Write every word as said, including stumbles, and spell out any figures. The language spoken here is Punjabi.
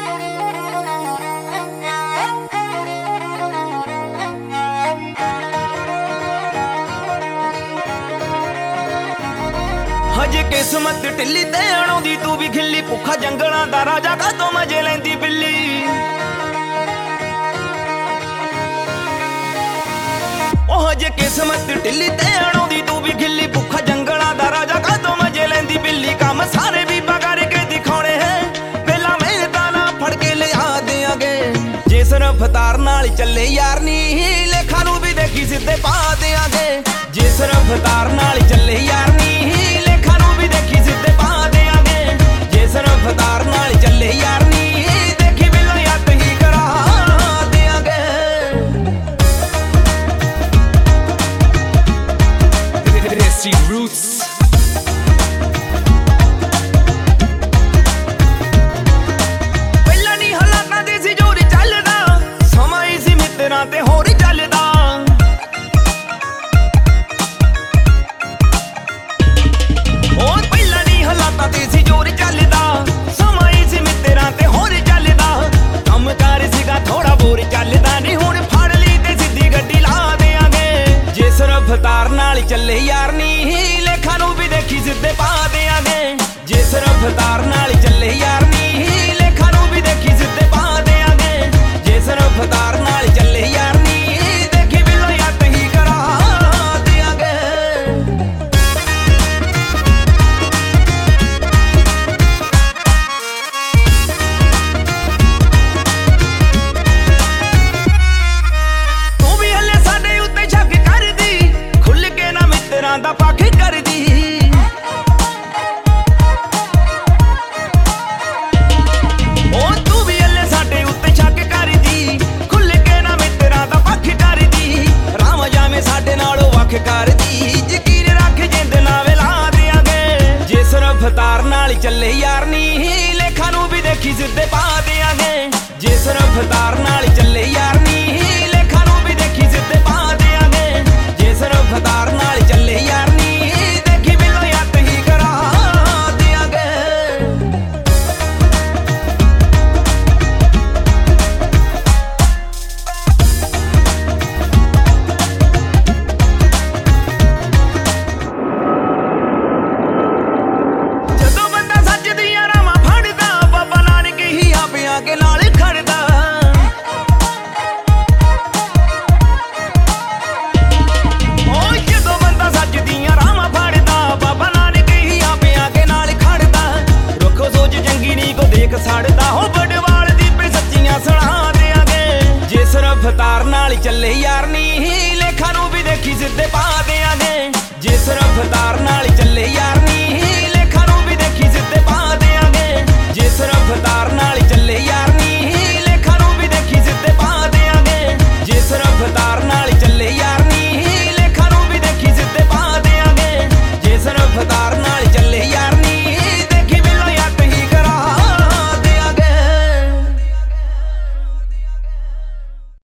हजे किस्मत ढिल्ली ते अणोंदी तू भी खिल्ली भुखा जंगलां दा राजा कातों मजे लैंदी बिल्ली। ओ हजे किस्मत ढिल्ली ते अणोंदी तू भी खिल्ली भुखा जंगलां दा राजा कातों मजे लैंदी बिल्ली। काम सारे भी बगार के दिखाने हैं पहला मेहनतां ना फड़ के लिया देंगे जिस रफ्तार नाल चले यार नी लेखा नूं भी देखी सिद्धे पा देंगे जिस रफ्तार नाल चले यार नी लेखा नूं भी देखी सिद्धे पा देंगे जिस रफ्तार नाल चले यार नी देखी बिलो याद ही करा देंगे। Desi Roots ਪਹਿਲਾਂ ਨਹੀਂ ਹਾਲਾਤਾਂ ਦੇ ਸੀ ਜੋਰ ਚੱਲਦਾ ਸਮਾਂ ਹੀ ਸੀ ਮਿੱਤਰਾਂ ਤੇ ਹੋਰ ਚੱਲਦਾ। ਉਹ ਪਹਿਲਾਂ ਨਹੀਂ ਹਾਲਾਤਾਂ ਤੇ ਸੀ ਜੋਰ ਚੱਲਦਾ ਸਮਾਂ ਹੀ ਸੀ ਮਿੱਤਰਾਂ ਤੇ ਹੋਰ ਚੱਲਦਾ। ਕੰਮ ਕਾਰ ਸੀਗਾ ਥੋੜਾ ਬੋਰ ਚੱਲਦਾ ਨਹੀਂ ਹੁਣ ਫੜ ਲਈ ਤੇ ਸਿੱਧੀ ਗੱਡੀ ਲਾ ਦੇਾਂਗੇ ਜਿਸ ਰਫ਼ਤਾਰ ਨਾਲ ਚੱਲੇ ਯਾਰ ਨੀ ਲੇਖਾਂ ਨੂੰ ਵੀ ਦੇਖੀ ਸਿੱਧੇ ਪਾ ਦੇਾਂਗੇ ਜਿਸ ਰਫ਼ਤਾਰ ਨਾਲ ਚੱਲੇ ਯਾਰ ਨੀ ਲੇਖਾਂ ਨੂੰ ਵੀ ਦੇਖੀ ਸਿੱਧੇ ਪਾ ਦੇਾਂਗੇ ਜਿਸ ਰਫ਼ਤਾਰ ਨਾਲ ਚੱਲੇ ਯਾਰ ਨੀ ਦੇਖੀ ਬਿਲੋ ਯਾਦ ਹੀ ਕਰਾ ਦੇਾਂਗੇ। ਤੂੰ ਵੀ ਹਲੇ ਸਾਡੇ ਉੱਤੇ ਸ਼ੱਕ ਕਰਦੀ ਖੁੱਲ ਕੇ ਨਾ ਮਿੱਤਰਾਂ ਦਾ ਪੱਖ ਕਰਦੀ। ਉਹ ਤੂੰ ਵੀ ਹਲੇ ਸਾਡੇ ਉੱਤੇ ਸ਼ੱਕ ਕਰਦੀ ਖੁੱਲ ਕੇ ਨਾ ਮਿੱਤਰਾਂ ਦਾ ਪੱਖ ਕਰਦੀ। ਰਾਮ ਜਾਵੇਂ ਸਾਡੇ ਨਾਲੋਂ ਵੱਖ ਕਰਦੀ ਯਕੀਨ ਰੱਖ ਜਿੰਦ ਨਾ ਵੇਲਾ ਦੇਾਂਗੇ ਜਿਸ ਰਫ਼ਤਾਰ ਨਾਲ ਚੱਲੇ ਯਾਰ ਨੀ ਲੇਖਾਂ ਨੂੰ ਵੀ ਦੇਖੀ ਸਿੱਧੇ ਪਾ ਦੇਾਂਗੇ ਜਿਸ ਰਫ਼ਤਾਰ ਨਾਲ ਚੱਲੇ ਯਾਰ